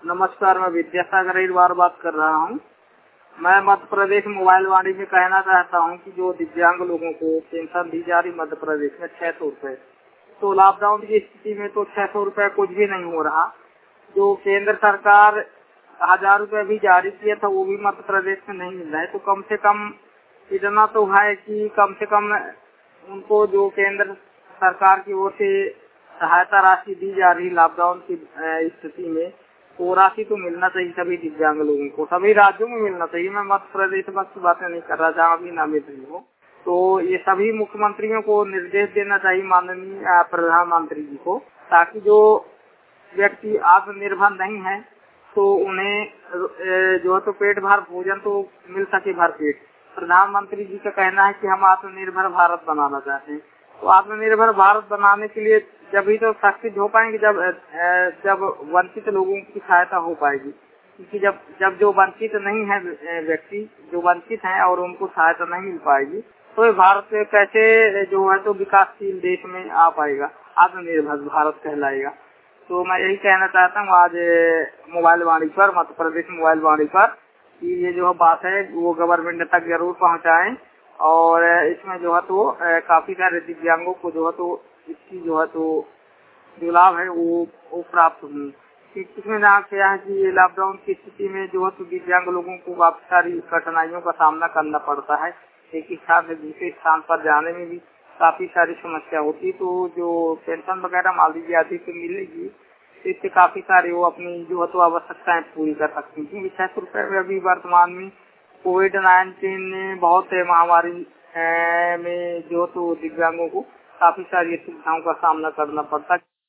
नमस्कार, मैं विद्यासागर अहिरवार बात कर रहा हूँ। मैं मध्य प्रदेश मोबाइल वाणी में कहना चाहता हूँ कि जो दिव्यांग लोगों को पेंशन दी जा रही मध्य प्रदेश में 600 रूपए, तो लॉकडाउन की स्थिति में तो 600 रूपए कुछ भी नहीं हो रहा। जो केंद्र सरकार 1000 रूपए भी जारी किया था वो भी मध्य प्रदेश में नहीं मिल रहा है। तो कम से कम इतना तो है कि कम से कम उनको जो केंद्र सरकार की ओर से सहायता राशि दी जा रही लॉकडाउन की स्थिति में, वो राशि तो मिलना चाहिए सभी दिव्यांग लोगों को, सभी राज्यों में मिलना चाहिए। मैं मध्य प्रदेश बस की बातें नहीं कर रहा जहाँ भी ना मिल रही हो। तो ये सभी मुख्यमंत्रियों को निर्देश देना चाहिए, माननीय प्रधानमंत्री जी को, ताकि जो व्यक्ति आत्मनिर्भर नहीं है तो उन्हें जो है तो पेट भर भोजन तो मिल सके भर पेट। प्रधानमंत्री जी का कहना है कि हम आत्मनिर्भर भारत बनाना चाहते हैं। तो आत्मनिर्भर भारत बनाने के लिए जब ही तो सक्सेस हो पाएंगे जब वंचित लोगों की सहायता हो पाएगी। क्योंकि जब जो वंचित नहीं है व्यक्ति जो वंचित हैं और उनको सहायता नहीं मिल पाएगी तो ये भारत कैसे जो है तो विकासशील देश में आ पाएगा, आत्मनिर्भर भारत कहलाएगा। तो मैं यही कहना चाहता हूँ आज मोबाइल वाणी पर, मध्य प्रदेश मोबाइल वाणी पर, कि ये जो बात है वो गवर्नमेंट तक जरूर पहुँचाएं और इसमें जो है तो काफी सारे दिव्यांगों को जो है तो इसकी जो है तो जो लाभ है वो प्राप्त हों। इसमें जहाँ क्या है कि लॉकडाउन की स्थिति में जो है तो दिव्यांग लोगों को काफी सारी कठिनाइयों का सामना करना पड़ता है। एक स्थान से दूसरे स्थान पर जाने में भी काफी सारी समस्या होती है। तो जो पेंशन वगैरह मान लीजिए आदि को मिलेगी तो इससे काफी सारी वो अपनी जो है तो आवश्यकताएं पूरी कर सकती हैं। क्योंकि 600 रुपए में अभी वर्तमान में कोविड-19 ने बहुत महामारी में जो तो दिव्यांगों को काफी सारी सुविधाओं का सामना करना पड़ता है।